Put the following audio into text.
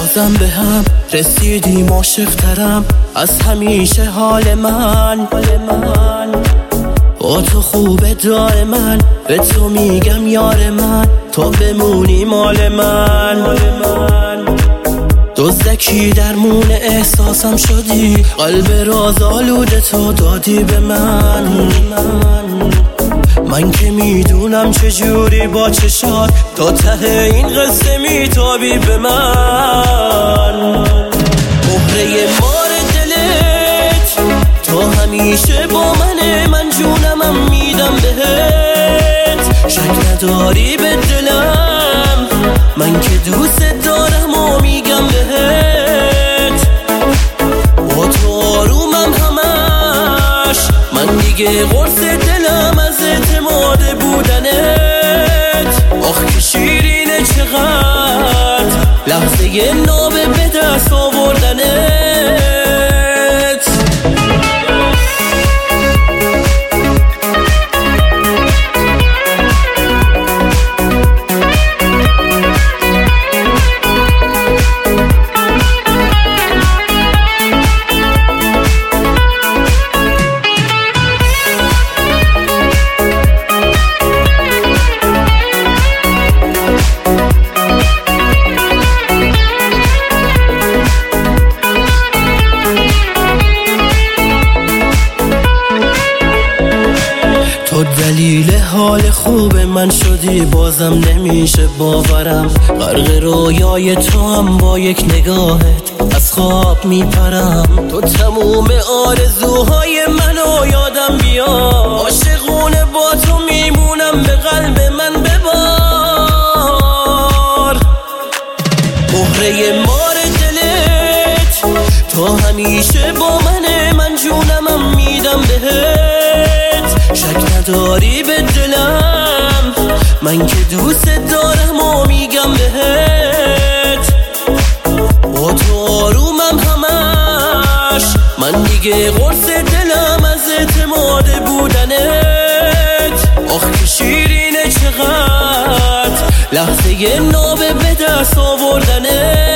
بازم به هم رسیدیم عاشق‌ترم از همیشه حال من با تو خوبه دار من به تو میگم یار من تو بمونی مال من دزدکی درمون احساسم شدی قلب راز آلوده تو دادی به من که میدونم چجوری با چشات تا ته این قصه میتابی به من مهره مار دلت تو همیشه با منه من جونمم میدم بهت شک نداری به دلم من که دوست دارم و میگم بهت با تو آرومم همش من دیگه قرص دلم از اعتماد بودنت آخ که شیرینه چقدر لحظه نابه به دست آوردنت تو دلیل حال خوب من شدی بازم نمیشه باورم غرق رویای تو هم با یک نگاهت از خواب میپرم تو تموم آرزوهای منو یادم بیار عاشقونه با تو میمونم به قلب من ببار مهره مار دلت تو همیشه با منه من جونمم میدم بهت شک نداری به دلم من که دوست دارم و میگم بهت با تو آرومم همش من دیگه قرص دلم از اعتماد بودنت آخ که شیرینه چقدر لحظه نابه به دست آوردنت